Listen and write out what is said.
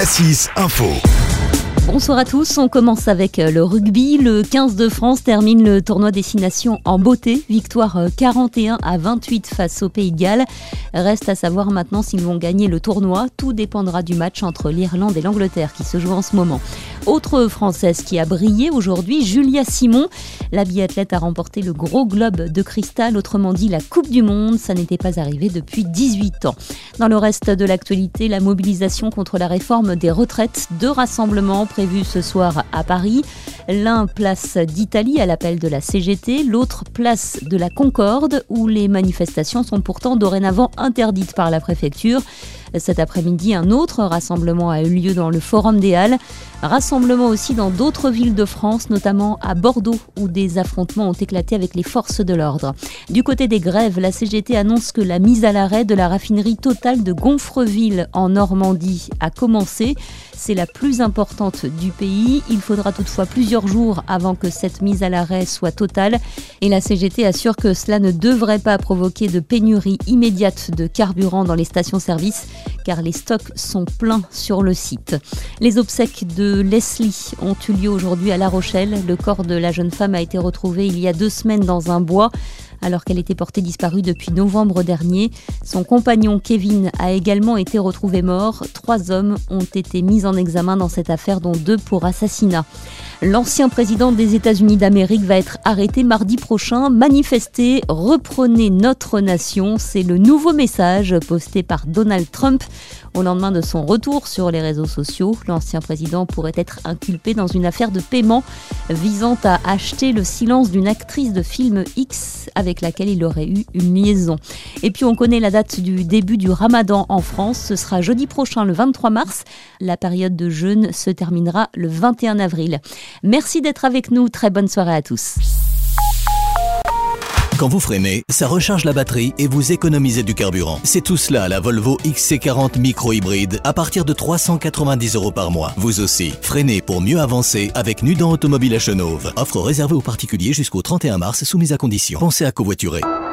Cassis Info. Bonsoir à tous, on commence avec le rugby. Le 15 de France termine le tournoi Destination en beauté. Victoire 41-28 face au Pays de Galles. Reste à savoir maintenant s'ils vont gagner le tournoi. Tout dépendra du match entre l'Irlande et l'Angleterre qui se joue en ce moment. Autre Française qui a brillé aujourd'hui, Julia Simon. La biathlète a remporté le gros globe de cristal, autrement dit la Coupe du Monde. Ça n'était pas arrivé depuis 18 ans. Dans le reste de l'actualité, la mobilisation contre la réforme des retraites. 2 rassemblements prévus ce soir à Paris. L'un place d'Italie à l'appel de la CGT, l'autre place de la Concorde où les manifestations sont pourtant dorénavant interdites par la préfecture. Cet après-midi, un autre rassemblement a eu lieu dans le Forum des Halles. Rassemblement aussi dans d'autres villes de France, notamment à Bordeaux, où des affrontements ont éclaté avec les forces de l'ordre. Du côté des grèves, la CGT annonce que la mise à l'arrêt de la raffinerie Total de Gonfreville en Normandie a commencé. C'est la plus importante du pays. Il faudra toutefois plusieurs jours avant que cette mise à l'arrêt soit totale. Et la CGT assure que cela ne devrait pas provoquer de pénurie immédiate de carburant dans les stations-service, car les stocks sont pleins sur le site. Les obsèques de Leslie ont eu lieu aujourd'hui à La Rochelle. Le corps de la jeune femme a été retrouvé il y a 2 semaines dans un bois, alors qu'elle était portée disparue depuis novembre dernier. Son compagnon Kevin a également été retrouvé mort. 3 hommes ont été mis en examen dans cette affaire, dont 2 pour assassinat. L'ancien président des États-Unis d'Amérique va être arrêté mardi prochain. Manifester, reprenez notre nation, c'est le nouveau message posté par Donald Trump au lendemain de son retour sur les réseaux sociaux. L'ancien président pourrait être inculpé dans une affaire de paiement visant à acheter le silence d'une actrice de film X avec laquelle il aurait eu une liaison. Et puis on connaît la date du début du Ramadan en France. Ce sera jeudi prochain, le 23 mars. La période de jeûne se terminera le 21 avril. Merci d'être avec nous. Très bonne soirée à tous. Quand vous freinez, ça recharge la batterie et vous économisez du carburant. C'est tout cela la Volvo XC40 micro-hybride à partir de 390 € par mois. Vous aussi, freinez pour mieux avancer avec Nudan Automobile à Chenôve. Offre réservée aux particuliers jusqu'au 31 mars soumise à condition. Pensez à covoiturer.